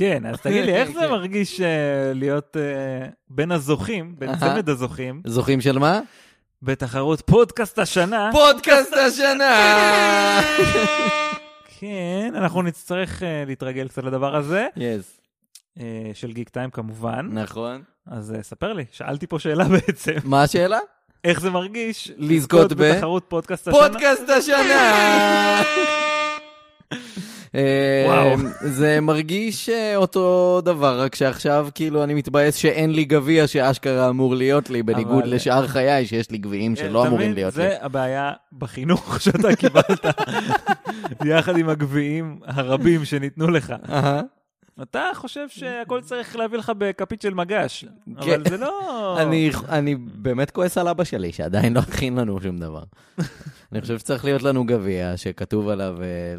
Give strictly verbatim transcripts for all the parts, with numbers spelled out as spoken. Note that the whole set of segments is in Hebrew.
כן, אז תגיד לי, איך זה מרגיש להיות בין הזוכים, בין צמד הזוכים? זוכים של מה? בתחרות פודקאסט השנה. פודקאסט השנה! כן, אנחנו נצטרך להתרגל קצת לדבר הזה. יס. של גיק טיים כמובן. נכון. אז ספר לי, שאלתי פה שאלה בעצם. מה השאלה? איך זה מרגיש לזכות בתחרות פודקאסט השנה? פודקאסט השנה! וואו. זה מרגיש אותו דבר, רק שעכשיו כאילו אני מתבאס שאין לי גביע שאשכרה אמור להיות לי, בניגוד לשאר חיי שיש לי גביעים שלא אמורים להיות לי. זה הבעיה בחינוך שאתה קיבלת, יחד עם הגביעים הרבים שניתנו לך. אתה חושב שהכל צריך להביא לך בכפית של מגש, אבל זה לא... אני באמת כועס על אבא שלי, שעדיין לא הכין לנו שום דבר. אני חושב שצריך להיות לנו גביע, שכתוב עליו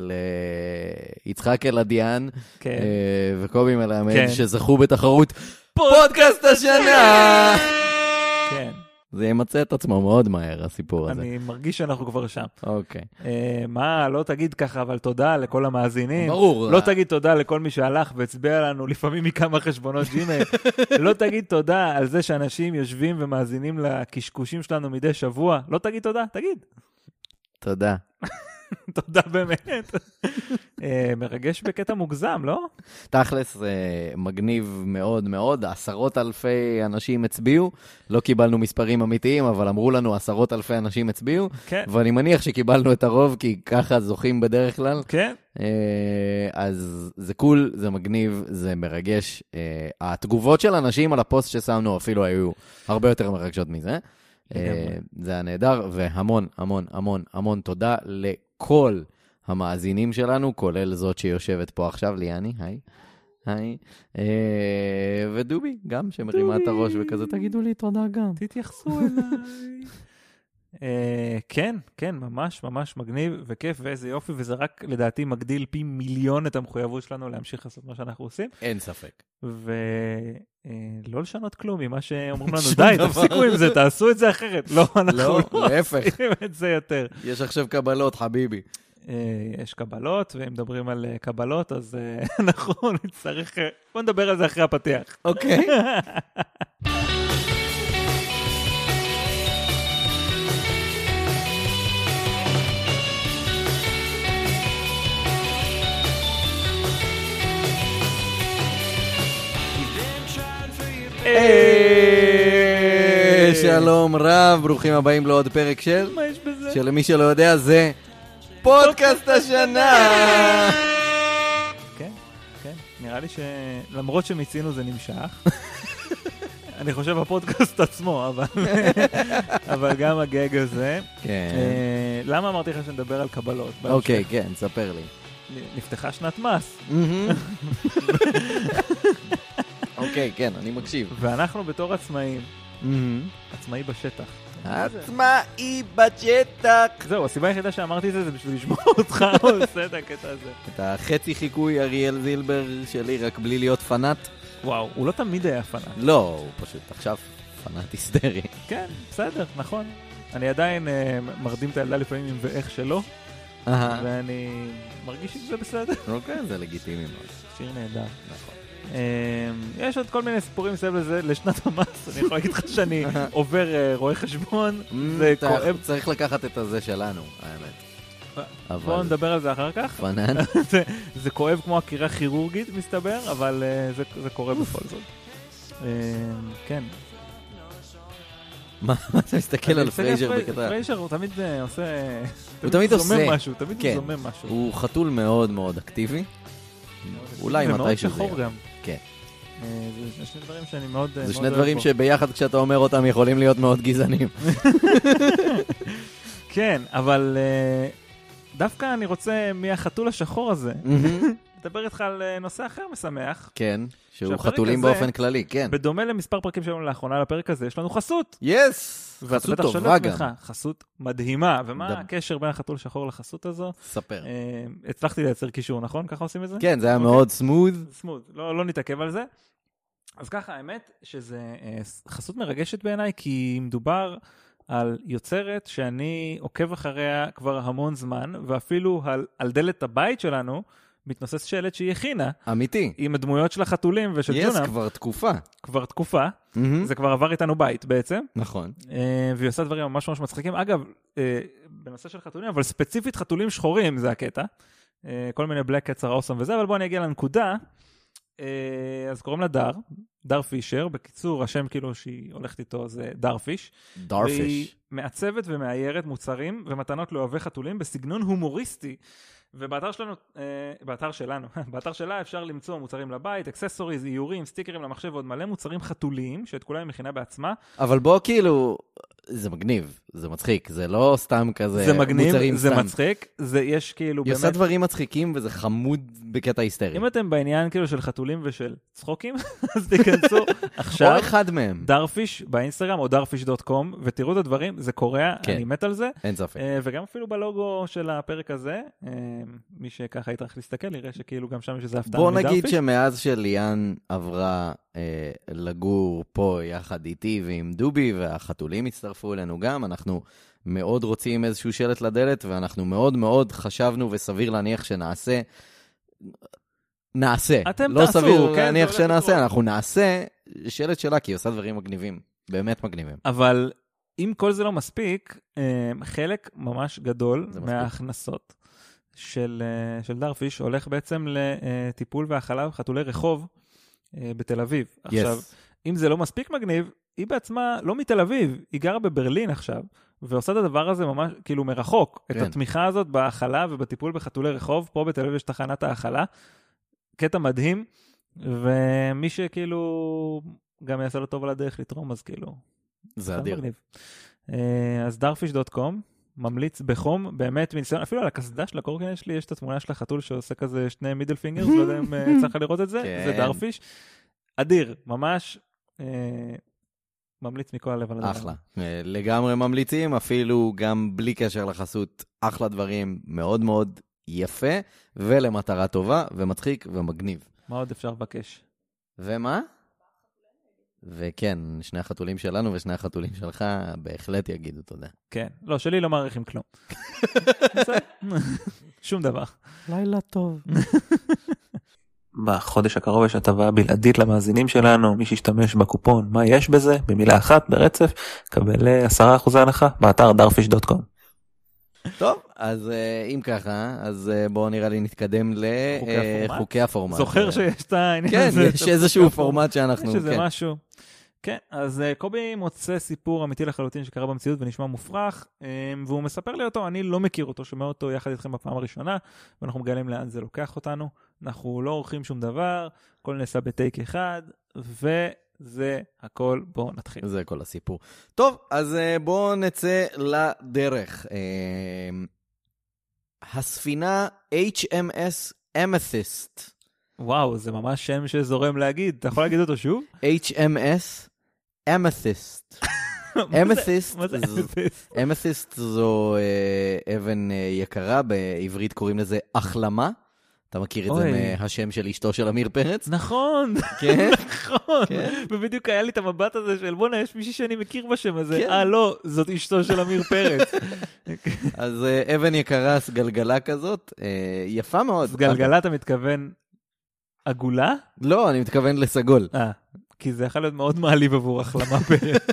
ליצחק אלעדיאן, וקובי מלמד, שזכו בתחרות פודקאסט השנה! כן. זה ימצא את עצמו מאוד מהר, הסיפור הזה. אני מרגיש שאנחנו כבר שם. אוקיי. מה, לא תגיד ככה, אבל תודה לכל המאזינים. ברור. לא תגיד תודה לכל מי שהלך והצביע לנו לפעמים מכמה חשבונות ג'ימייל. לא תגיד תודה על זה שאנשים יושבים ומאזינים לקשקושים שלנו מדי שבוע. לא תגיד תודה, תגיד. תודה. תודה באמת. מרגש בקטע מוגזם, לא? תכלס, מגניב מאוד מאוד. עשרות אלפי אנשים הצביעו. לא קיבלנו מספרים אמיתיים, אבל אמרו לנו עשרות אלפי אנשים הצביעו. כן. ואני מניח שקיבלנו את הרוב, כי ככה זוכים בדרך כלל. כן. אז זה קול, זה מגניב, זה מרגש. התגובות של אנשים על הפוסט ששמנו אפילו היו הרבה יותר מרגשות מזה. זה היה נהדר, והמון, המון, המון, המון תודה לכל המאזינים שלנו, כולל זאת שיושבת פה עכשיו, ליאני, היי, היי, ודובי, גם שמרימה את הראש וכזה, תגידו לי תודה גם. תתייחסו אליי. כן, כן, ממש, ממש מגניב וכיף, ואיזה יופי, וזה רק לדעתי מגדיל פי מיליון את המחויבות שלנו להמשיך לעשות מה שאנחנו עושים. אין ספק. ולא לשנות כלום ממה שאומרים לנו, די, תפסיקו עם זה, תעשו את זה אחרת. לא, אנחנו לא עושים את זה יותר. יש עכשיו קבלות, חביבי. יש קבלות, ואם מדברים על קבלות, אז אנחנו נצטרך, בוא נדבר על זה אחרי הפתיח. אוקיי. שלום רב, ברוכים הבאים לעוד פרק של... מה יש בזה? שלמי שלא יודע זה פודקאסט השנה. כן, כן, נראה לי שלמרות שמצינו זה נמשך. אני חושב הפודקאסט עצמו, אבל אבל גם הגג הזה. כן. למה אמרתי לך שנדבר על קבלות? אוקיי, כן, ספר לי. נפתחה שנת מס. אוקיי, כן, אני מקשיב. ואנחנו בתור עצמאים, עצמאי בשטח. עצמאי בשטח. זהו, הסיבה היחידה שאמרתי את זה, זה בשביל לשמוע אותך עושה את הקטע הזה. את החצי חיקוי אריאל זילבר שלי, רק בלי להיות פנאט. וואו, הוא לא תמיד היה פנאט. לא, הוא פשוט עכשיו פנאט היסטרי. כן, בסדר, נכון. אני עדיין מרדים את הילדה לפעמים עם ואיך שלא, ואני מרגיש שזה בסדר. אוקיי, זה לגיטימי מאוד. שיר נהדר. נכון. יש עוד כל מיני סיפורים מסביב לזה לשנת המס. אני יכול להגיד לך שאני עובר רואה חשבון. זה כואב. צריך לקחת את הזה שלנו, האמת. בואו נדבר על זה אחר כך. פנן. זה כואב כמו עקירה כירורגית מסתבר, אבל זה קורה בכל זאת. כן. מה אתה מסתכל על פרייזר בקטע? פרייזר הוא תמיד עושה... הוא תמיד עושה. משהו, תמיד הוא זומם משהו. הוא חתול מאוד מאוד אקטיבי. אולי מתי שזה... ומאוד שחור גם. כן. זה שני דברים שאני מאוד... זה שני דברים שביחד כשאתה אומר אותם יכולים להיות מאוד גזענים. כן, אבל דווקא אני רוצה מהחתול השחור הזה, לדבר איתך על נושא אחר משמח. כן, שהוא חתולים באופן כללי, כן. בדומה למספר פרקים שלנו לאחרונה לפרק הזה, יש לנו חסות. יס! חסות טובה גם. חסות מדהימה. ומה הקשר בין החתול השחור לחסות הזו? ספר. הצלחתי לייצר קישור, נכון? ככה עושים את זה? כן, זה היה מאוד סמוד. סמוד, לא נתעכב על זה. אז ככה, האמת שזה חסות מרגשת בעיניי, כי מדובר על יוצרת שאני עוקב אחריה כבר המון זמן, ואפילו על, על דלת הבית שלנו, מתנוסס שלט שהיא הכינה. אמיתי. עם הדמויות של החתולים ושל yes, ג'ונם. כבר תקופה. כבר תקופה. Mm-hmm. זה כבר עבר איתנו בית בעצם. נכון. והיא עושה דברים ממש ממש מצחיקים. אגב, בנושא של חתולים, אבל ספציפית חתולים שחורים זה הקטע. כל מיני בלק קצר אוסם וזה, אבל בואו אני אגיע לנקודה. אז קוראים לה דר, דר פישר, בקיצור, השם כאילו שהיא הולכת איתו זה דר פיש. דר פיש. והיא מעצבת ומאיירת מוצרים ומתנות לאוהבי חתולים בסגנון הומוריסטי. ובאתר שלנו, באתר שלנו, באתר שלה אפשר למצוא מוצרים לבית, אקססוריז, איורים, סטיקרים למחשב ועוד מלא מוצרים חתוליים, שאת כולם היא מכינה בעצמה. אבל בוא כאילו, זה מגניב, זה מצחיק, זה לא סתם כזה זה מגניב, מוצרים זה סתם. מצחיק, זה יש כאילו היא באמת... עושה דברים מצחיקים וזה חמוד בקטע היסטרי. אם אתם בעניין כאילו של חתולים ושל צחוקים, אז תיכנסו עכשיו. או אחד מהם. דרפיש באינסטגרם או דרפיש דוט קום, ותראו את הדברים, זה קורע, כן. אני מת על זה. אין ספק. וגם אפילו בלוגו של הפרק הזה, מי שככה יתרח להסתכל, יראה שכאילו גם שם יש איזה הפתעה בוא מדרפיש. נגיד שמאז שליאן עברה אה, לגור פה יחד איתי ועם דובי, והחתולים הצטרפו אלינו גם, אנחנו מאוד רוצים איזשהו שלט לדלת, ואנחנו מאוד מאוד חשבנו וסביר להניח שנעשה, נעשה. אתם לא תעשו, סביר כן, להניח זה שנעשה, לקרוא. אנחנו נעשה שלט שלה, כי היא עושה דברים מגניבים, באמת מגניבים. אבל אם כל זה לא מספיק, חלק ממש גדול מההכנסות של, של דרפיש הולך בעצם לטיפול והאכלה חתולי רחוב בתל אביב. Yes. עכשיו, אם זה לא מספיק מגניב, היא בעצמה לא מתל אביב, היא גרה בברלין עכשיו, ועושה את הדבר הזה ממש כאילו מרחוק, כן. את התמיכה הזאת בהאכלה ובטיפול בחתולי רחוב, פה בתל אביב יש תחנת האכלה, קטע מדהים, ומי שכאילו גם יעשה לו טוב על הדרך לתרום, אז כאילו... זה אדיר. מגניב. אז דרפיש דוט קום, ממליץ בחום, באמת מניסיון, אפילו על הקסדה של הקורקינט שלי, יש את התמונה של החתול שעושה כזה שני מידל פינגרס, לא יודע אם צריך לראות את זה, זה דרפיש. אדיר, ממש ממליץ מכל הלב על הדבר. אחלה. לגמרי ממליצים, אפילו גם בלי קשר לחסות, אחלה דברים, מאוד מאוד יפה, ולמטרה טובה, ומצחיק ומגניב. מה עוד אפשר לבקש? ומה? וכן, שני החתולים שלנו ושני החתולים שלך בהחלט יגידו תודה. כן, לא, שלי לא מעריכים כלום. שום דבר. לילה טוב. בחודש הקרוב יש הטבה בלעדית למאזינים שלנו, מי שישתמש בקופון מה יש בזה, במילה אחת ברצף, קבל עשרה אחוז הנחה באתר דרפיש דוט קום. טוב, אז אם ככה, אז בואו נראה לי נתקדם לחוקי הפורמט. זוכר שיש את העניין כן, הזה. יש איזשהו פורמט שאנחנו... יש איזה משהו. כן, אז קובי מוצא סיפור אמיתי לחלוטין שקרה במציאות ונשמע מופרך, והוא מספר לי אותו, אני לא מכיר אותו, שומע אותו יחד איתכם בפעם הראשונה, ואנחנו מגלים לאן זה לוקח אותנו, אנחנו לא עורכים שום דבר, הכל נעשה בטייק אחד, וזה הכל, בואו נתחיל. זה כל הסיפור. טוב, אז בואו נצא לדרך. הספינה אייץ' אם אס Amethyst. וואו, זה ממש שם שזורם להגיד, אתה יכול להגיד אותו שוב? אייץ' אם אס Amethyst. Amethyst, Amethyst זו אבן יקרה, בעברית קוראים לזה החלמה. אתה מכיר את זה מהשם של אשתו של אמיר פרץ? נכון, נכון. ובדיוק היה לי את המבט הזה של בונה, יש מישהי שאני מכיר בשם הזה. אה, לא, זאת אשתו של אמיר פרץ. אז אבן יקרה, סגלגלה כזאת, יפה מאוד. סגלגלה אתה מתכוון עגולה? לא, אני מתכוון לסגול. אה, כי זה יכול להיות מאוד מעליב עבור החלמה פרץ.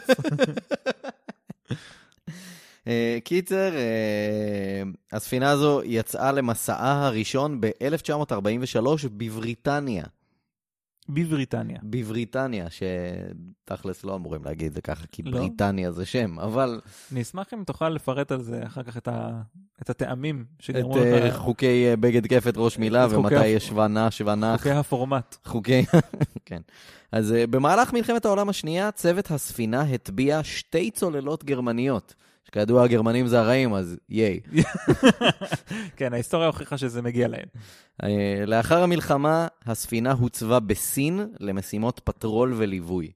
קיצר, הספינה הזו יצאה למסעה הראשון ב-אלף תשע מאות ארבעים ושלוש בבריטניה. בבריטניה. בבריטניה, שתכלס לא אמורים להגיד זה ככה, כי בריטניה זה שם, אבל... אני אשמח אם תוכל לפרט על זה אחר כך את הטעמים שגרמו לך... את חוקי בגד כפת ראש מילה, ומתי יש שוונה, שוונח. חוקי הפורמט. חוקי, כן. אז במהלך מלחמת העולם השנייה, צוות הספינה הטביע שתי צוללות גרמניות. שכידוע הגרמנים זה הרעים, אז ייי. כן, ההיסטוריה הוכיחה שזה מגיע להם. לאחר המלחמה, הספינה הוצבה בסין למשימות פטרול וליווי.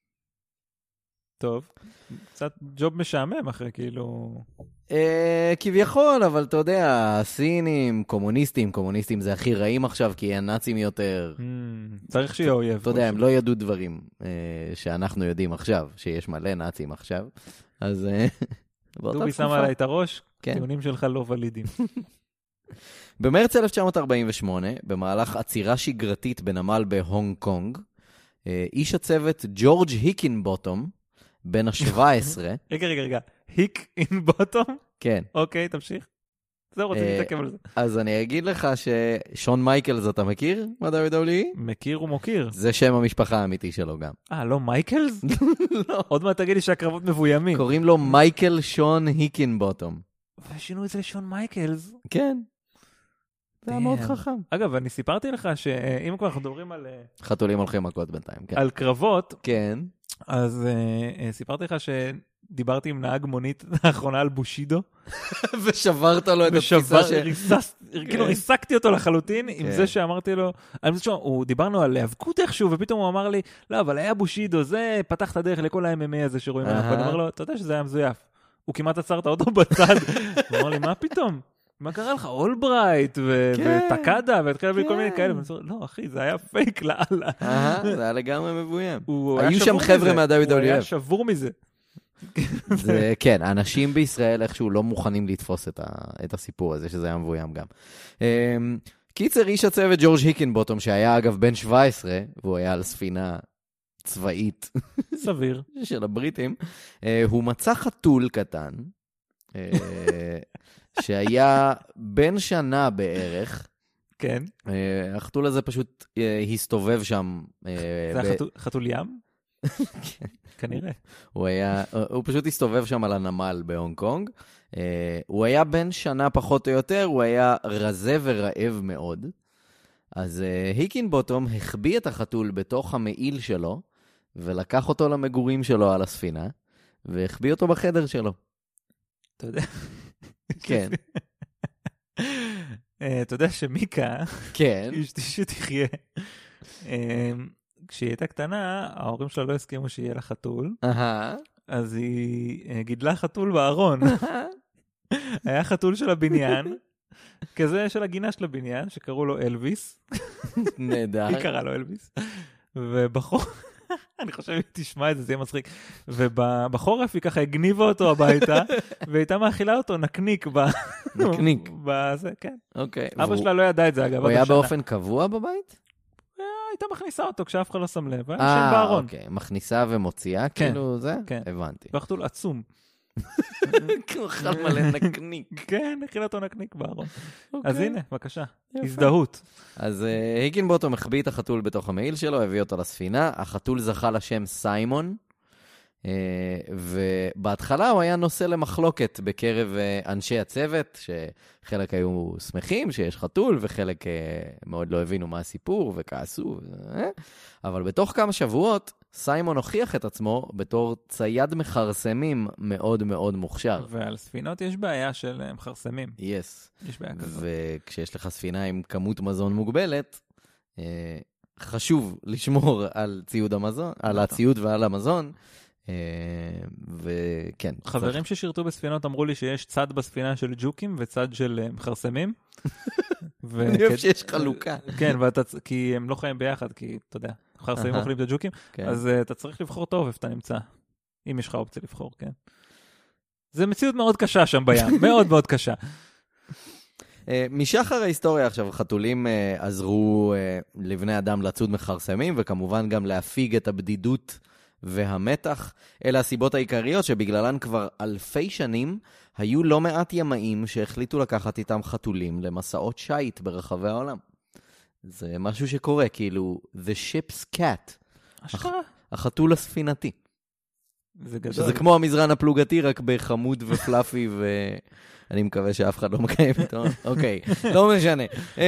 טוב, קצת ג'וב משעמם אחרי כאילו... כביכול, אבל אתה יודע, הסינים, קומוניסטים, קומוניסטים זה הכי רעים עכשיו, כי הנאצים יותר... צריך שיהיה אויב. אתה יודע, הם לא ידעו דברים שאנחנו יודעים עכשיו, שיש מלא נאצים עכשיו, אז... דובי שם עליי את הראש, טיעונים שלך לא ולידים. במרץ אלף תשע מאות ארבעים ושמונה, במהלך עצירה שגרתית בנמל בהונג קונג, איש הצוות ג'ורג' היקינבוטום, בן ה-שבע עשרה. רגע, רגע, רגע. היקינבוטום? כן. אוקיי, תמשיך. זהו, רציתי להתעכב על זה. אז אני אגיד לך ששון מייקלס, אתה מכיר? מה-דאבליו דאבליו אי? מכיר ומוקיר. זה שם המשפחה האמיתי שלו גם. אה, לא מייקלס? לא. עוד מעט תגיד לי שהקרבות מבוימים. קוראים לו מייקל שון היקינבוטום. ושינו את זה לשון מייקלס. כן. זה היה מאוד חכם. אגב, אני סיפרתי לך שאם כבר אנחנו מדברים על... חתולים הולכים מכות בינתיים, כן. על קרבות. כן. אז סיפרתי לך שדיברתי עם נהג מונית האחרונה על בושידו. ושברת לו את התפיסה ש... כאילו ריסקתי אותו לחלוטין עם זה שאמרתי לו, דיברנו על האבקות איכשהו, ופתאום הוא אמר לי, לא, אבל היה בושידו, זה פתח את הדרך לכל ה-אם אם איי הזה שרואים עליו. ואני אומר לו, אתה יודע שזה היה מזויף. הוא כמעט עצר את האוטו בצד. הוא אמר לי, מה פתאום? מה קרה לך? אולברייט וטקדה, והתחיל להביא כל מיני כאלה. ואני אומר, לא, אחי, זה היה פייק לאללה. זה היה לגמרי מבוים. היו שם חבר'ה מה-דאבליו דאבליו אף. הוא היה שבור מזה. כן, אנשים בישראל איכשהו לא מוכנים לתפוס את הסיפור הזה, שזה היה מבוים גם. קיצר, איש הצוות ג'ורג' היקינבוטום, שהיה אגב בן שבע עשרה, והוא היה על ספינה צבאית. סביר. של הבריטים. הוא מצא חתול קטן, שהיה בן שנה בערך. כן. החתול הזה פשוט הסתובב שם. זה היה חתול ים? כן. כנראה. הוא היה, הוא פשוט הסתובב שם על הנמל בהונג קונג. הוא היה בן שנה פחות או יותר, הוא היה רזה ורעב מאוד. אז היקינבוטום החביא את החתול בתוך המעיל שלו, ולקח אותו למגורים שלו על הספינה, והחביא אותו בחדר שלו. אתה יודע? כן. אתה יודע שמיקה, כן. אשתי שתחיה, כשהיא הייתה קטנה, ההורים שלה לא הסכימו שיהיה לה חתול, אז היא גידלה חתול בארון. היה חתול של הבניין, כזה של הגינה של הבניין, שקראו לו אלוויס. נהדר. היא קראה לו אלוויס. ובחור... אני חושב שהיא תשמע את זה, זה יהיה מצחיק. ובחורף היא ככה הגניבה אותו הביתה, והייתה מאכילה אותו נקניק. נקניק. בזה, כן. אוקיי. אבא שלה לא ידע את זה, אגב. הוא היה באופן קבוע בבית? הייתה מכניסה אותו כשאף אחד לא שם לב. היה שם בארון. אוקיי. מכניסה ומוציאה, כאילו זה? כן. הבנתי. והחתול עצום. הוא אכל מלא נקניק. כן, הכילה אותו נקניק בארון. אז הנה, בבקשה. הזדהות. אז היקינבוטום החביא את החתול בתוך המעיל שלו, הביא אותו לספינה. החתול זכה לשם סיימון, ובהתחלה הוא היה נושא למחלוקת בקרב אנשי הצוות, שחלק היו שמחים שיש חתול, וחלק מאוד לא הבינו מה הסיפור וכעסו. אבל בתוך כמה שבועות, סיימון הוכיח את עצמו בתור צייד מחרסמים מאוד מאוד מוכשר. ועל ספינות יש בעיה של מחרסמים. יש. יש בעיה כזאת. וכשיש לך ספינה עם כמות מזון מוגבלת, חשוב לשמור על ציוד המזון, על הציוד ועל המזון, וכן. חברים ששירתו בספינות אמרו לי שיש צד בספינה של ג'וקים וצד של מחרסמים. אני אוהב שיש חלוקה. כן, כי הם לא חיים ביחד, כי אתה יודע, מחרסמים אוכלים את הג'וקים, אז אתה צריך לבחור טוב איפה אתה נמצא, אם יש לך אופציה לבחור, כן. זה מציאות מאוד קשה שם בים, מאוד מאוד קשה. משחר ההיסטוריה עכשיו, חתולים עזרו לבני אדם לצוד מחרסמים, וכמובן גם להפיג את הבדידות והמתח. אלה הסיבות העיקריות שבגללן כבר אלפי שנים היו לא מעט ימאים שהחליטו לקחת איתם חתולים למסעות שייט ברחבי העולם. זה משהו שקורה, כאילו, the ship's cat. אשכרה. החתול הספינתי. זה גדול. שזה כמו המזרן הפלוגתי, רק בחמוד ופלאפי, ואני מקווה שאף אחד לא מקיים איתו. אוקיי, לא משנה.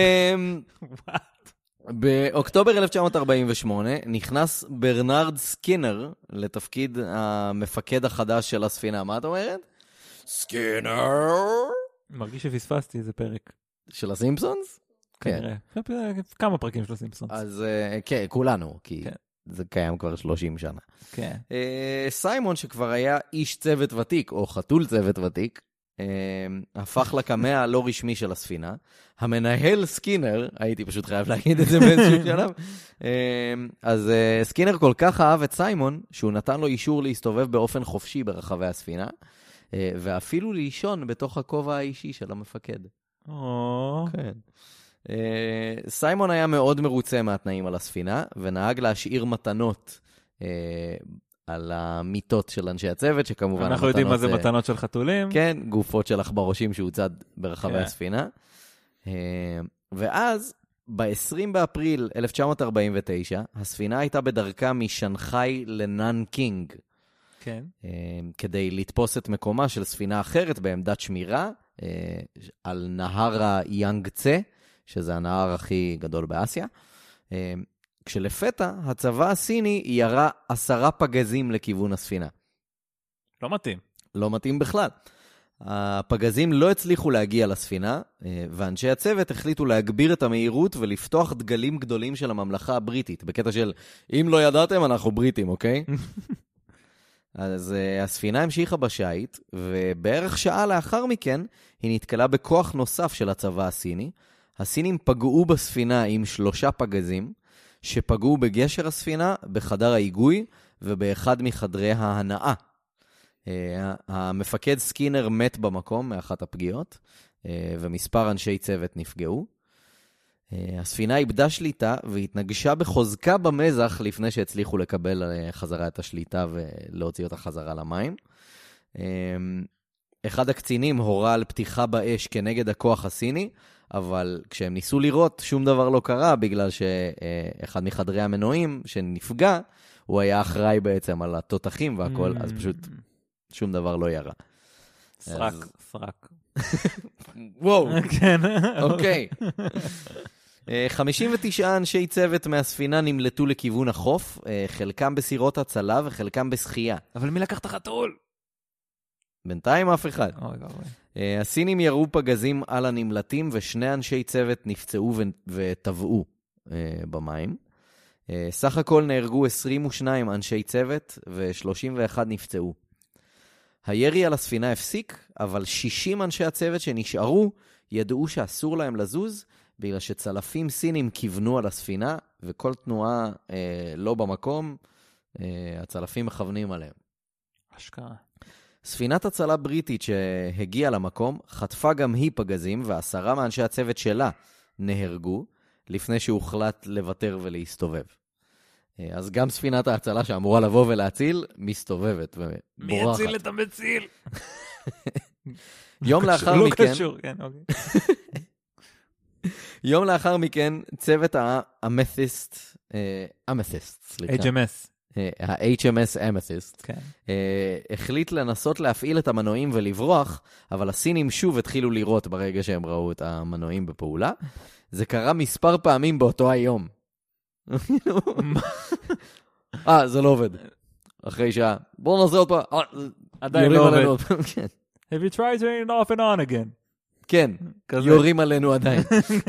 באוקטובר אלף תשע מאות ארבעים ושמונה נכנס ברנרד סקינר לתפקיד המפקד החדש של הספינה. מה את אומרת? סקינר! מרגיש שפספסתי איזה פרק. של הסימפסונס? כנראה. כמה פרקים של הסימפסונס. אז כן, כולנו, כי זה קיים כבר שלושים שנה. כן. סיימון, שכבר היה איש צוות ותיק, או חתול צוות ותיק, הפך לקמע הלא רשמי של הספינה. המנהל סקינר, הייתי פשוט חייב להגיד את זה באיזשהו שלב, אז סקינר כל כך אהב את סיימון, שהוא נתן לו אישור להסתובב באופן חופשי ברחבי הספינה, ואפילו לישון בתוך הכובע האישי של המפקד. כן. סיימון היה מאוד מרוצה מהתנאים על הספינה, ונהג להשאיר מתנות על המיטות של אנשי הצוות, שכמובן המתנות... אנחנו יודעים מה זה מתנות של חתולים. כן, גופות של עכברושים שהוצד ברחבי הספינה. ואז, ב-עשרים באפריל אלף תשע מאות ארבעים ותשע, הספינה הייתה בדרכה משנחאי לננקינג. כן. כדי לתפוס את מקומה של ספינה אחרת בעמדת שמירה, על נהר היאנגצה, שזה הנהר הכי גדול באסיה. כשלפתע, הצבא הסיני ירה עשרה פגזים לכיוון הספינה. לא מתאים. לא מתאים בכלל. הפגזים לא הצליחו להגיע לספינה, ואנשי הצוות החליטו להגביר את המהירות ולפתוח דגלים גדולים של הממלכה הבריטית, בקטע של, אם לא ידעתם, אנחנו בריטים, אוקיי? אז uh, הספינה המשיכה בשייט, ובערך שעה לאחר מכן, היא נתקלה בכוח נוסף של הצבא הסיני. הסינים פגעו בספינה עם שלושה פגזים, שפגעו בגשר הספינה, בחדר ההיגוי, ובאחד מחדרי ההנאה. Uh, המפקד סקינר מת במקום מאחת הפגיעות, uh, ומספר אנשי צוות נפגעו. Uh, הספינה איבדה שליטה, והתנגשה בחוזקה במזח, לפני שהצליחו לקבל uh, חזרה את השליטה, ולהוציא אותה חזרה למים. Uh, אחד הקצינים הורה על פתיחה באש כנגד הכוח הסיני, אבל כשהם ניסו לראות, שום דבר לא קרה, בגלל שאחד uh, מחדרי המנועים שנפגע, הוא היה אחראי בעצם על התותחים והכל, mm. אז פשוט... שום דבר לא ירה. סרק, סרק. וואו. כן. אוקיי. חמישים ותשעה אנשי צוות מהספינה נמלטו לכיוון החוף, חלקם בסירות הצלה וחלקם בשחייה. אבל מי לקח את החתול? בינתיים אף אחד. אוי ואוי. הסינים ירו פגזים על הנמלטים, ושני אנשי צוות נפצעו וטבעו במים. סך הכל נהרגו עשרים ושניים אנשי צוות, ו-שלושים ואחד נפצעו. הירי על הספינה הפסיק, אבל שישים אנשי הצוות שנשארו ידעו שאסור להם לזוז, בגלל שצלפים סינים כיוונו על הספינה, וכל תנועה אה, לא במקום, אה, הצלפים מכוונים עליהם. אשכרה. ספינת הצלה בריטית שהגיעה למקום, חטפה גם היא פגזים, ועשרה מאנשי הצוות שלה נהרגו, לפני שהוחלט לוותר ולהסתובב. אז גם ספינת ההצלה שאמורה לבוא ולהציל, מסתובבת ובורחת. מי יציל את המציל? יום לאחר לא מכן... קשור, כן, אוקיי. יום לאחר מכן, צוות האמת'יסט, אמת'יסט, סליחה. אייץ' אם אס. ה-אייץ' אם אס אמת'יסט. כן. החליט לנסות להפעיל את המנועים ולברוח, אבל הסינים שוב התחילו לירות ברגע שהם ראו את המנועים בפעולה. זה קרה מספר פעמים באותו היום. אה, זה לא עובד. אחרי שעה. בואו נעשה עוד פעם. עדיין לא עובד. Have you tried turning it off and on again? כן, יורים עלינו עדיין.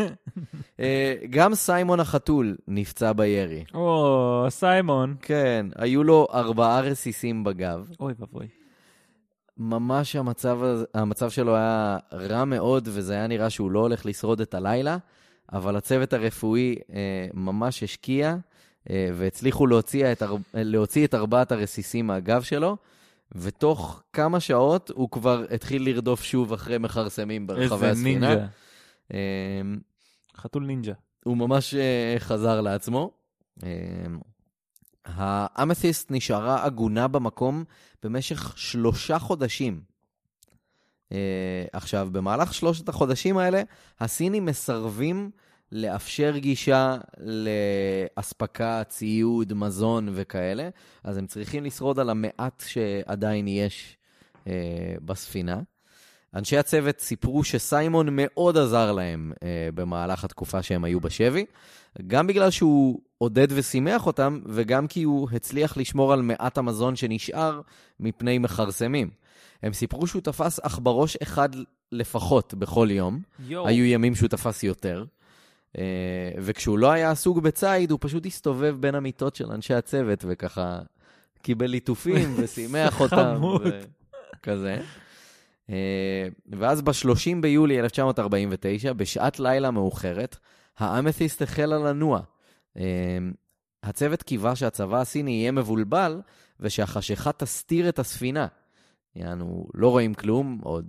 גם סיימון החתול נפצע בירי. או, סיימון. כן, היו לו ארבעה רסיסים בגב. אוי ובוי. ממש המצב, המצב שלו היה רע מאוד, וזה היה נראה שהוא לא הולך לשרוד את הלילה, אבל הצוות הרפואי אה, ממש השקיע, אה, והצליחו להוציא את, להוציא את ארבעת הרסיסים מהגב שלו, ותוך כמה שעות הוא כבר התחיל לרדוף שוב אחרי מחרסמים ברחבי הספינה. איזה נינג'ה. אה, חתול נינג'ה. הוא ממש אה, חזר לעצמו. אה, האמת'יסט נשארה עגונה במקום במשך שלושה חודשים. Uh, עכשיו, במהלך שלושת החודשים האלה, הסינים מסרבים לאפשר גישה להספקה, ציוד, מזון וכאלה, אז הם צריכים לשרוד על המעט שעדיין יש uh, בספינה. אנשי הצוות סיפרו שסיימון מאוד עזר להם uh, במהלך התקופה שהם היו בשבי, גם בגלל שהוא עודד ושימח אותם, וגם כי הוא הצליח לשמור על מעט המזון שנשאר מפני מחרסמים. הם סיפרו שהוא תפס אכברוש אחד לפחות בכל יום. יו. היו ימים שהוא תפס יותר. וכשהוא לא היה עסוק בצייד, הוא פשוט הסתובב בין המיטות של אנשי הצוות, וככה קיבל ליטופים ושימח אותם. וכזה. ואז ב-שלושים ביולי אלף תשע מאות ארבעים ותשע, בשעת לילה מאוחרת, האמת'יסט החלה לנוע. הצוות קיווה שהצבא הסיני יהיה מבולבל, ושהחשיכה תסתיר את הספינה. יענו, לא רואים כלום, עוד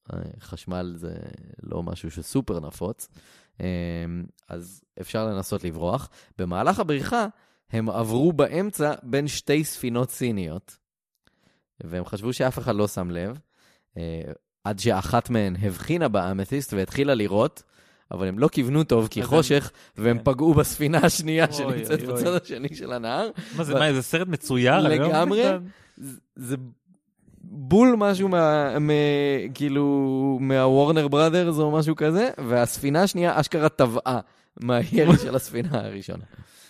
חשמל זה לא משהו שסופר נפוץ, אז אפשר לנסות לברוח. במהלך הבריחה, הם עברו באמצע בין שתי ספינות סיניות, והם חשבו שאף אחד לא שם לב, עד שאחת מהן הבחינה באמתיסט והתחילה לראות, אבל הם לא כיוונו טוב כי חושך, והם פגעו בספינה השנייה שנמצאת בצד השני של הנהר. מה זה, מה, זה סרט מצויר? לגמרי, זה בול משהו כאילו מהוורנר בראדרס או משהו כזה, והספינה השנייה אשכרה טבעה מהירי של הספינה הראשונה.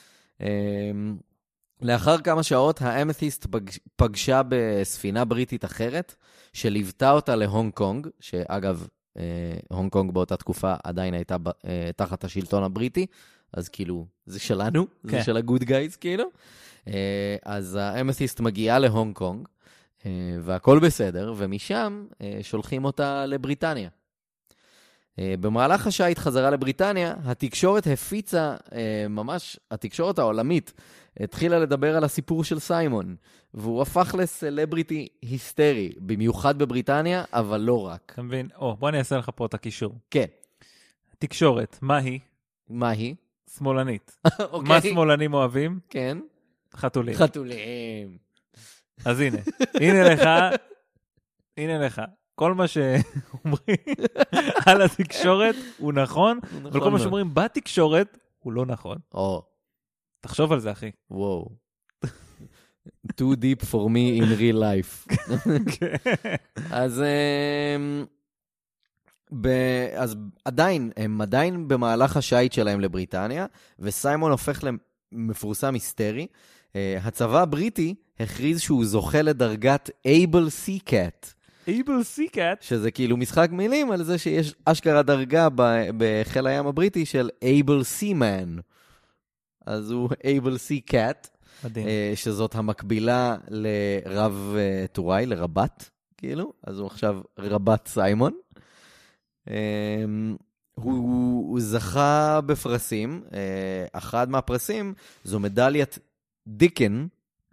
לאחר כמה שעות, האמתיסט פגשה בספינה בריטית אחרת, שליוותה אותה להונג קונג, שאגב, הונג קונג באותה תקופה עדיין הייתה תחת השלטון הבריטי, אז כאילו, זה שלנו, זה של הגוד גייז, כאילו. אז האמתיסט מגיעה להונג קונג, והכל בסדר, ומשם שולחים אותה לבריטניה. במהלך השייט חזרה לבריטניה, התקשורת הפיצה, ממש התקשורת העולמית, התחילה לדבר על הסיפור של סיימון, והוא הפך לסלבריטי היסטרי, במיוחד בבריטניה, אבל לא רק. אתה מבין? או, בוא אני אעשה לך פה את הקישור. כן. תקשורת, מה היא? מה היא? שמאלנית. אוקיי. מה שמאלנים אוהבים? כן. חתולים. חתולים. אז הנה, הנה לך, הנה לך. כל מה שאומרים על התקשורת הוא נכון, אבל כל מה שאומרים בתקשורת הוא לא נכון. או. תחשוב על זה, אחי. וואו. Too deep for me in real life. אז, אז עדיין, הם עדיין במהלך השייט שלהם לבריטניה, וסיימון הופך למפורסם היסטרי. הצבא הבריטי הכריז שהוא זוכה לדרגת Able Sea Cat. Able Sea Cat? שזה כאילו משחק מילים על זה שיש אשכרה דרגה בחיל הים הבריטי של Able Seaman. אז הוא Able Sea Cat. מדהים. שזאת המקבילה לרב טוראי, לרבת, כאילו. אז הוא עכשיו רבת סיימון. הוא, הוא זכה בפרסים. אחד מהפרסים זו מדליית דיקן.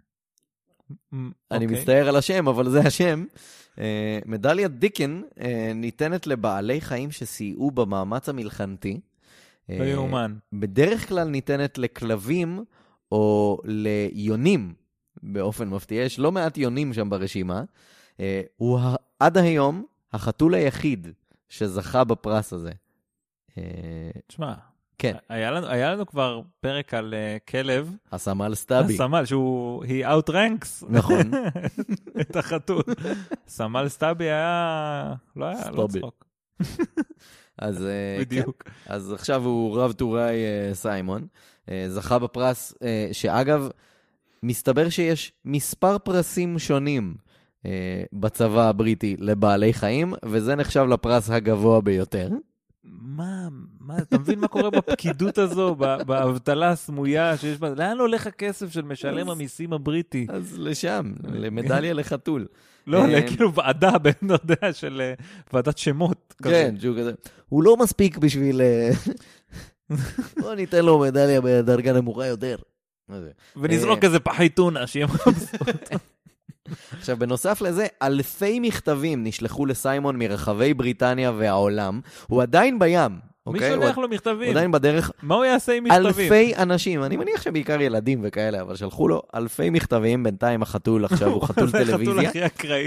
אני מצטער על השם, אבל זה השם. מדליית דיקן ניתנת לבעלי חיים שסייעו במאמץ המלחמתי. לא יאומן. בדרך כלל ניתנת לכלבים או ליונים, באופן מפתיע. יש לא מעט יונים שם ברשימה. הוא עד היום החתול היחיד שזכה בפרס הזה. תשמע, כן. היה לנו, היה לנו כבר פרק על uh, כלב. הסמל סטאבי. הסמל, שהוא, he outranks. נכון. את החתול. סמל סטאבי היה, לא היה, לא צחוק. אז, בדיוק. כן. אז עכשיו הוא רב טוראי uh, סיימון. Uh, זכה בפרס, uh, שאגב, מסתבר שיש מספר פרסים שונים uh, בצבא הבריטי לבעלי חיים, וזה נחשב לפרס הגבוה ביותר. מה, מה, אתה מבין מה קורה בפקידות הזו, באבטלה הסמויה שיש בה, לאן הולך הכסף של משלם המיסים הבריטי? אז לשם, למדליה לחתול. לא, כאילו ועדה, אתה יודע, של ועדת שמות. כן, הוא לא מספיק בשביל, בוא ניתן לו מדליה בדרגה נמוכה יותר. ונזרוק איזה פחי טונה, שיהיה מבסוט. עכשיו, בנוסף לזה, אלפי מכתבים נשלחו לסיימון מרחבי בריטניה והעולם. הוא עדיין בים. מי שולח לו מכתבים? הוא עדיין בדרך. מה הוא יעשה עם מכתבים? אלפי אנשים. אני מניח שבעיקר ילדים וכאלה, אבל שלחו לו אלפי מכתבים. בינתיים החתול עכשיו הוא חתול טלוויזיה. החתול הכי אקראי.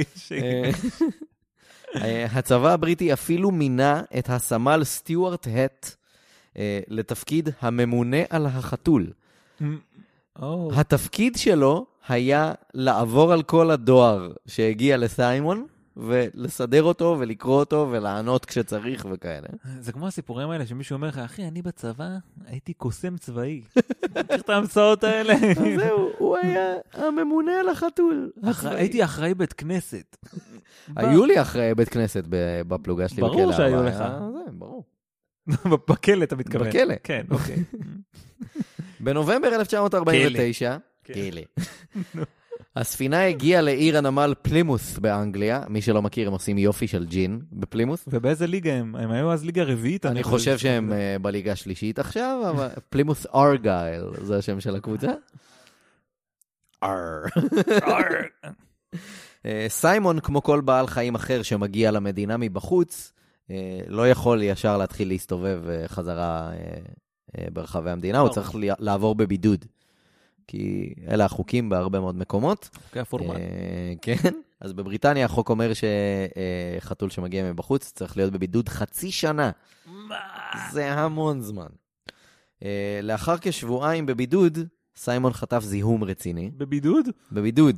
הצבא הבריטי אפילו מינה את הסמל סטיוארט הט לתפקיד הממונה על החתול. התפקיד שלו היה לעבור על כל הדואר שהגיע לסיימון, ולסדר אותו ולקרוא אותו ולענות כשצריך וכאלה. זה כמו הסיפורים האלה שמישהו אומר לך, אחי, אני בצבא הייתי קוסם צבאי. תקרא את ההמצאות האלה. אז זהו, הוא היה הממונה על החתול. הייתי אחראי בית כנסת. היו לי אחראי בית כנסת בפלוגה שלי בכלא. ברור שהיו לך. זה, ברור. בכלא אתה מתכוון. בכלא. כן, אוקיי. בנובמבר אלף תשע מאות ארבעים ותשע, כלא. הספינה הגיעה לעיר הנמל פלימוס באנגליה. מי שלא מכיר, הם עושים יופי של ג'ין בפלימוס. ובאיזה ליגה הם? הם היו אז ליגה רביעית? אני חושב שהם בליגה השלישית עכשיו, אבל פלימוס ארגייל, זה השם של הקבוצה. אר. סיימון, כמו כל בעל חיים אחר שמגיע למדינה מבחוץ, לא יכול ישר להתחיל להסתובב חזרה ברחבי המדינה, הוא צריך לעבור בבידוד. כי אלה החוקים בהרבה מאוד מקומות. חוקי הפורמט. כן, אז בבריטניה החוק אומר שחתול שמגיע מבחוץ צריך להיות בבידוד חצי שנה. מה? זה המון זמן. לאחר כשבועיים בבידוד, סיימון חטף זיהום רציני. בבידוד? בבידוד.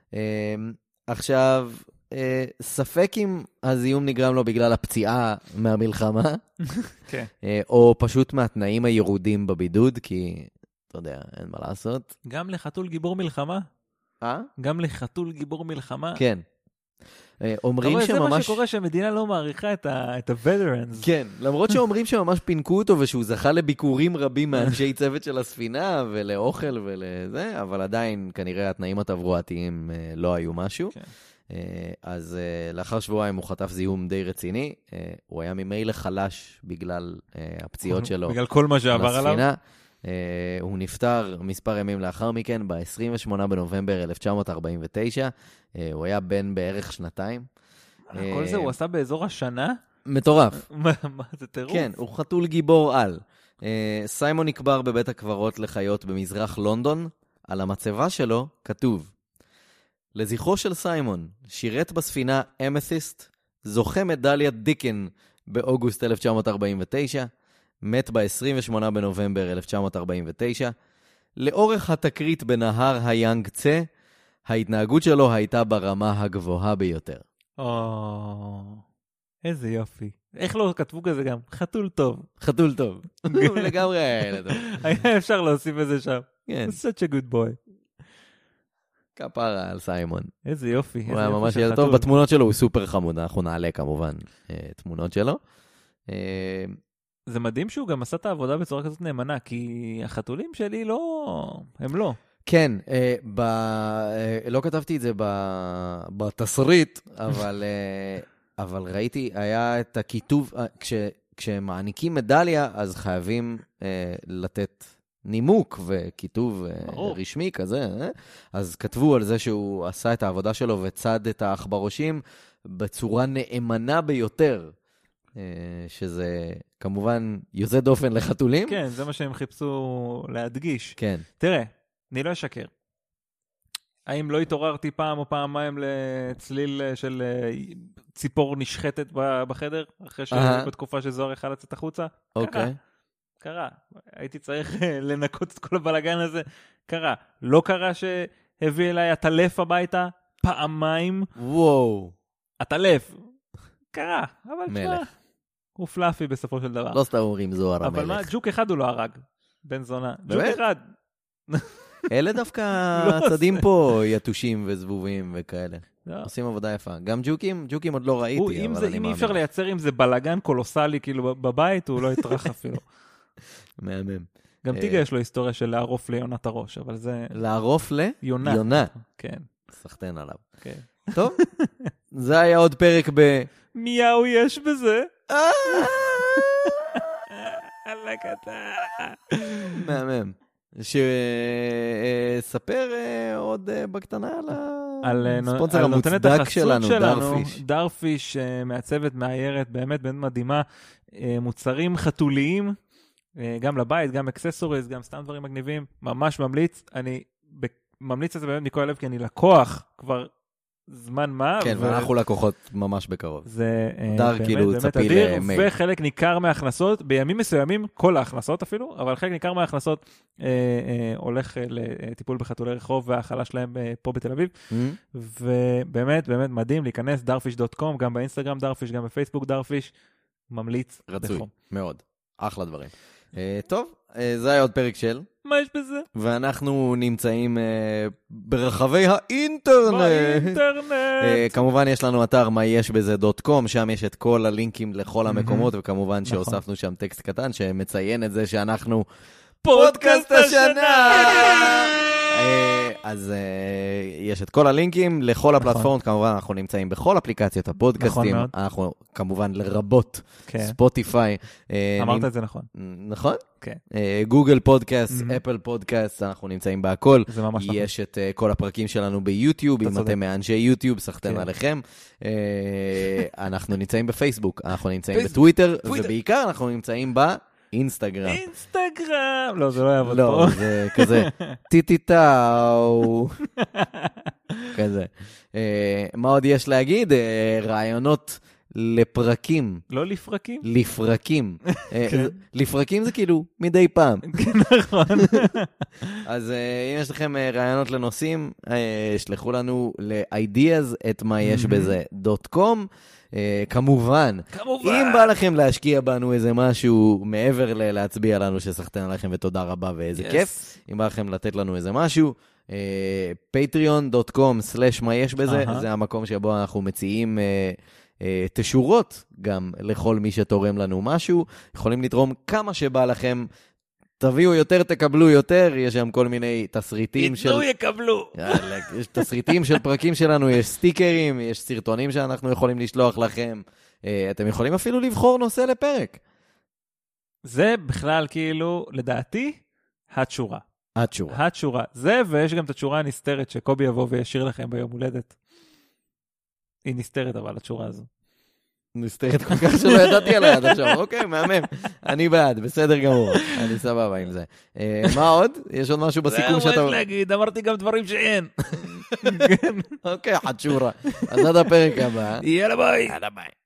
עכשיו, ספק אם הזיהום נגרם לו בגלל הפציעה מהמלחמה, כן. או פשוט מהתנאים הירודים בבידוד, כי, אתה יודע, אין מה לעשות. גם לחתול גיבור מלחמה? אה? גם לחתול גיבור מלחמה? כן. אומרים שממש... זה מה שקורה שהמדינה לא מעריכה את ה-veterans. כן, למרות שאומרים שממש פינקו אותו ושהוא זכה לביקורים רבים מאנשי צוות של הספינה ולאוכל ולזה, אבל עדיין כנראה התנאים התברואתיים לא היו משהו. אז לאחר שבועיים הוא חטף זיהום די רציני, הוא היה ממילא חלש בגלל הפציעות שלו. בגלל כל מה שעבר עליו. הוא נפטר מספר ימים לאחר מכן, ב-עשרים ושמונה בנובמבר אלף תשע מאות ארבעים ותשע. הוא היה בן בערך שנתיים. כל זה הוא עשה באזור השנה? מטורף. מה, זה טירוף? כן, הוא חתול גיבור על. סיימון נקבר בבית הקברות לחיות במזרח לונדון. על המצבה שלו כתוב, לזכרו של סיימון, שירת בספינה אמת'יסט, זוכה מדליית דיקן באוגוסט אלף תשע מאות ארבעים ותשע, מת ב-עשרים ושמונה בנובמבר אלף תשע מאות ארבעים ותשע. לאורך התקרית בנהר היאנג צה, ההתנהגות שלו הייתה ברמה הגבוהה ביותר. או, איזה יופי. איך לא כתבו כזה גם? חתול טוב. חתול טוב. לגמרי היה טוב. היה אפשר להוסיף את זה שם. כן. such a good boy. כפרה על סיימון. איזה יופי. הוא היה ממש ילד טוב. בתמונות שלו הוא סופר חמוד. אנחנו נעלה כמובן תמונות שלו. זה מדהים שהוא גם עשה את העבודה בצורה כזאת נאמנה, כי החתולים שלי לא, הם לא. כן, ב... לא כתבתי את זה בתסריט, אבל, אבל ראיתי, היה את הכיתוב, כש... כשמעניקים מדליה, אז חייבים לתת נימוק וכיתוב ברור. רשמי כזה. אז כתבו על זה שהוא עשה את העבודה שלו וצד את האחברושים בצורה נאמנה ביותר. שזה כמובן יוצא דופן לחתולים. כן, זה מה שהם חיפשו להדגיש. כן. תראה, אני לא אשקר. האם לא התעוררתי פעם או פעמיים לצליל של ציפור נשחטת בחדר, אחרי שבתקופה שזוהר יכל לצאת החוצה? אוקיי. קרה. הייתי צריך לנקות את כל הבלגן הזה. קרה. לא קרה שהביא אליי הטלף הביתה פעמיים. וואו. הטלף. קרה. אבל מלך. תשמע, הוא פלאפי בסופו של דבר. לא סתם אומרים זוהר המלך. אבל מה, ג'וק אחד הוא לא הרג. בן זונה. ג'וק אחד. אלה דווקא הצדים פה יתושים וזבובים וכאלה. עושים עבודה יפה. גם ג'וקים, ג'וקים עוד לא ראיתי, אבל אני מאמין. אם אי אפשר לייצר עם זה בלגן קולוסלי כאילו בבית, הוא לא יטרח אפילו. מהמם. גם טיגה יש לו היסטוריה של לערוף ליונת הראש, אבל זה... לערוף ל? יונה. יונה. כן. סחטן עליו. כן. טוב, זה היה עוד פרק ב... מיהו יש בזה? אללה קטע. מהמם. שספר עוד בקטנה על הספונסר המוצדק שלנו, דרפיש. דרפיש מעצבת מאיירת, באמת באמת מדהימה. מוצרים חתוליים, גם לבית, גם אקססוריז, גם סתם דברים מגניבים. ממש ממליץ. אני ממליץ את זה באמת מכל הלב, כי אני לקוח כבר זמן מה. כן, ואנחנו לקוחות ממש בקרוב. זה דר כאילו צפי למייל. וחלק ניכר מההכנסות, בימים מסוימים, כל ההכנסות אפילו, אבל חלק ניכר מההכנסות אה, אה, הולך לטיפול בחתולי רחוב והאכלה שלהם אה, פה בתל אביב. Mm-hmm. ובאמת, באמת מדהים להיכנס, דרפיש דוט קום, גם באינסטגרם דרפיש, גם בפייסבוק דרפיש, ממליץ. רצוי, בחום. מאוד. אחלה דברים. אה, טוב, אה, זה היה עוד פרק של... מה יש בזה? ואנחנו נמצאים uh, ברחבי האינטרנט. באינטרנט. Uh, כמובן יש לנו אתר מה יש בזה דוט קום, שם יש את כל הלינקים לכל המקומות, וכמובן נכון. שהוספנו שם טקסט קטן שמציין את זה שאנחנו פודקאסט השנה. uh, אז uh, יש את כל הלינקים לכל הפלטפורמות, נכון. כמובן אנחנו נמצאים בכל אפליקציות הפודקאסטים, נכון אנחנו כמובן לרבות כן. ספוטיפיי. אמרת נ... את זה נכון. נכון? כן. גוגל פודקאסט, אפל פודקאסט, אנחנו נמצאים בהכל. זה ממש נכון. יש את uh, כל הפרקים שלנו ביוטיוב, אם אתם מאנשי יוטיוב, סחטן כן. עליכם. Uh, אנחנו נמצאים בפייסבוק, אנחנו נמצאים בטוויטר, ובעיקר אנחנו נמצאים ב... אינסטגרם. אינסטגרם! לא, זה לא יעבוד פה. לא, זה כזה, טיטיטאו. כזה. מה עוד יש להגיד? רעיונות לפרקים. לא לפרקים? לפרקים. לפרקים זה כאילו מדי פעם. נכון. אז אם יש לכם רעיונות לנושאים, שלחו לנו ל-ideas את מה יש בזה דוט קום. Uh, כמובן, כמובן, אם בא לכם להשקיע בנו איזה משהו מעבר ל- להצביע לנו שסחטן עליכם ותודה רבה ואיזה yes. כיף, אם בא לכם לתת לנו איזה משהו, פטריון דוט קום סלש מה יש בזה, uh-huh. זה המקום שבו אנחנו מציעים uh, uh, תשורות גם לכל מי שתורם לנו משהו, יכולים לתרום כמה שבא לכם, תביאו יותר, תקבלו יותר, יש שם כל מיני תסריטים של... יתנו יקבלו. יש תסריטים של פרקים שלנו, יש סטיקרים, יש סרטונים שאנחנו יכולים לשלוח לכם. אתם יכולים אפילו לבחור נושא לפרק. זה בכלל כאילו, לדעתי, התשורה. התשורה. התשורה. זה, ויש גם את התשורה הנסתרת שקובי יבוא וישיר לכם ביום הולדת. היא נסתרת אבל, התשורה הזו. נסתרת כל כך שלא ידעתי עליי עד עכשיו. אוקיי, מהמם. אני בעד, בסדר גמור. אני סבבה עם זה. מה עוד? יש עוד משהו בסיכום שאתה... זה מה להגיד, אמרתי גם דברים שאין. אוקיי, חדשורה. אז עד הפרק הבא. יאללה ביי. יאללה ביי.